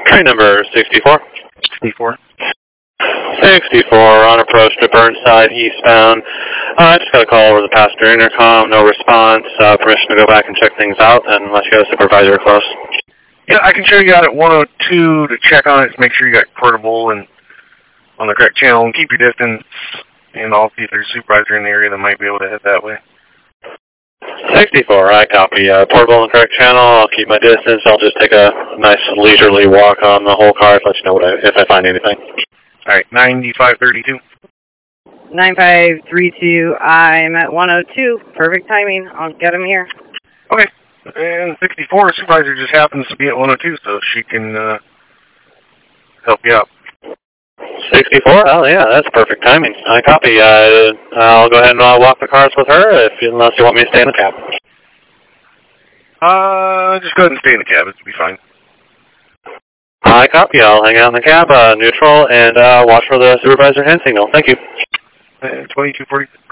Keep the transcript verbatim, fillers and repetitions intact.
Train number sixty-four. sixty-four. sixty-four, on approach to Burnside, eastbound. Uh, I just got a call over the passenger intercom, no response. Uh, permission to go back and check things out, and let you go supervisor close. Yeah, I can show you out at one oh two to check on it, to make sure you got portable and on the correct channel, and keep your distance, and I'll see if there's a supervisor in the area that might be able to head that way. sixty-four, I copy. Uh, portable and correct channel, I'll keep my distance. I'll just take a nice leisurely walk on the whole car to let you know what I, if I find anything. All right, ninety-five thirty-two. nine five three two, I'm at one oh two. Perfect timing. I'll get him here. Okay. And sixty-four, supervisor just happens to be at one oh two, so she can uh, help you out. sixty-four? Oh, yeah, that's perfect timing. I copy. Uh, I'll go ahead and uh, walk the cars with her, if unless you want me to stay in the cab. Uh, just go ahead and stay in the cab. It'll be fine. I copy. I'll hang out in the cab, uh, neutral, and uh, watch for the supervisor hand signal. Thank you. Uh, twenty-two forty.